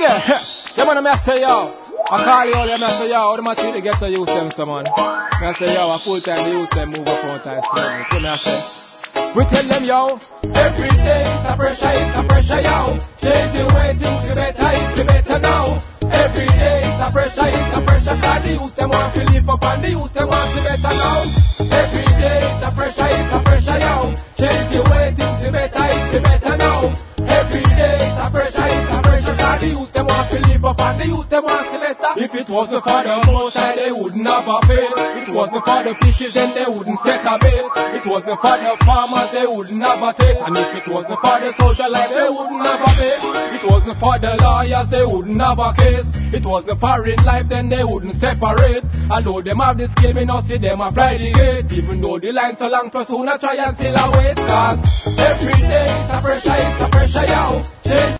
there. Yeah, man, I say, yo. I call you all, I say, yo, how the material get to use them, so man. I say, yo, a full time they use them, move up front and stuff. So I say, we tell them, yo, every day it's a pressure, yo. Change the way things be better now. Every day it's a pressure, cause they use them want to live up and they use them want to better now. Every day it's a pressure, yo. Change the way things be better now. Every day it's a pressure, cause they use them want to live up and they use them want to better. If it wasn't for the most high, they wouldn't have a fail. It wasn't for the fishes, then they wouldn't set a bait. It wasn't for the farmers, they wouldn't have a taste. And if it wasn't for the social life, they wouldn't have a base. It wasn't for the lawyers, they wouldn't have a case. It wasn't for in life, then they wouldn't separate. Although them have the skill, we not see them apply the gate. Even though the line so long, plus soon I try and still await. Cause every day it's a pressure, yo.